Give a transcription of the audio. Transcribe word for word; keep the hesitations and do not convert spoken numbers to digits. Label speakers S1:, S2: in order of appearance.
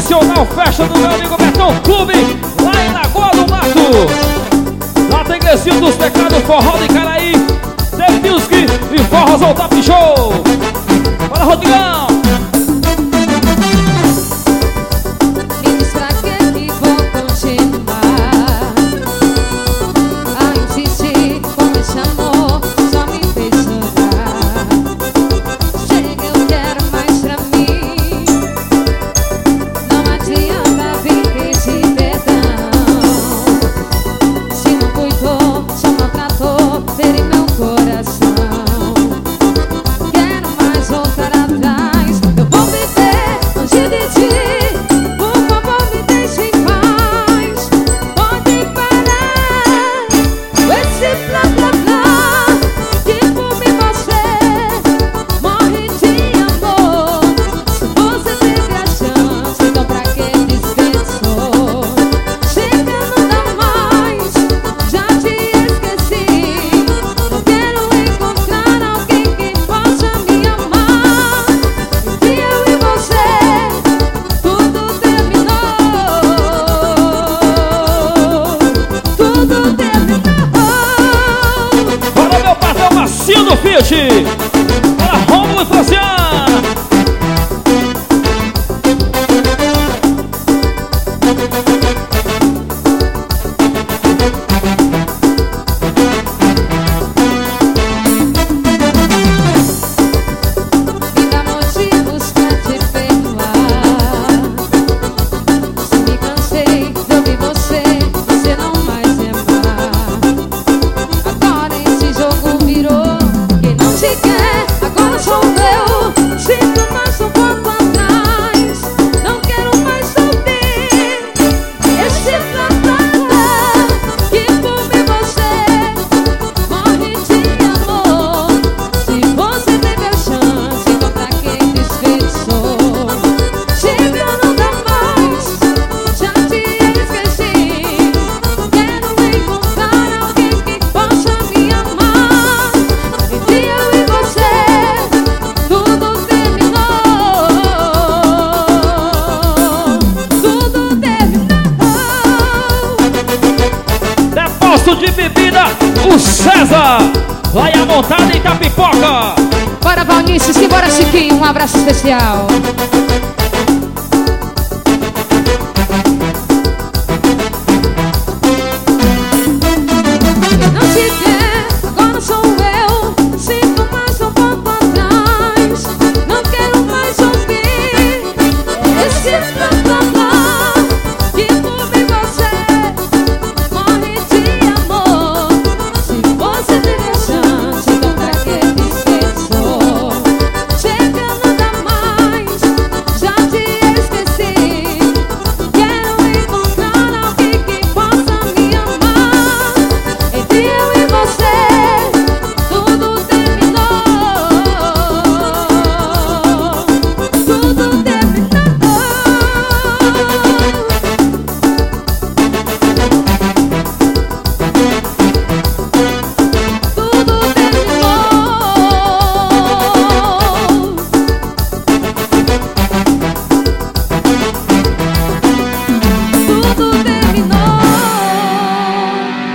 S1: tradicional festa do meu amigo Betão Clube, lá em Lagoa do Mato. Lá tem Glecinho dos Teclados, forró de Caraí, The Music e Forrozão Top Show. Bora, Rodrigão!
S2: Me diz pra que que vou continuar a insistir com esse amor, só me fez chorar. Chega, eu quero mais pra mim. Não adianta vir pedir perdão. Se não cuidou, só maltratou, fere meu coração. Quero mais voltar atrás. Eu vou viver longe de ti. Por favor, me deixe em paz. Pode parar com esse blá blá blá. Que por mim você morre de amor. Se você teve a chance, então pra que desperdiçou? Chega, não dá mais, já te esqueci. Não quero encontrar alguém que possa me amar. Entre eu e você, tudo terminou. Tudo terminou.
S1: Bora, meu patrão Macio do Fiat! Bora, Romulo e Franciano!
S2: Me dá motivos pra te perdoar. Se me cansei de ouvir você, você não mais me amar. Agora esse jogo virou. Quem não te quer, agora sou eu. Sinto mais um pouco atrás. Não quero mais ouvir esse blá blá blá. Que por mim você morre de amor. Se você teve a chance, então pra quem desperdiçou? Chega, não dá mais, já te esqueci. Quero encontrar alguém que possa me amar. Entre eu e você, tudo terminou. Tudo terminou.
S1: Depósito de bebida, o César! Vai a montada em Tapipoca!
S2: Bora, Valnice, simbora, Chiquinho, um abraço especial.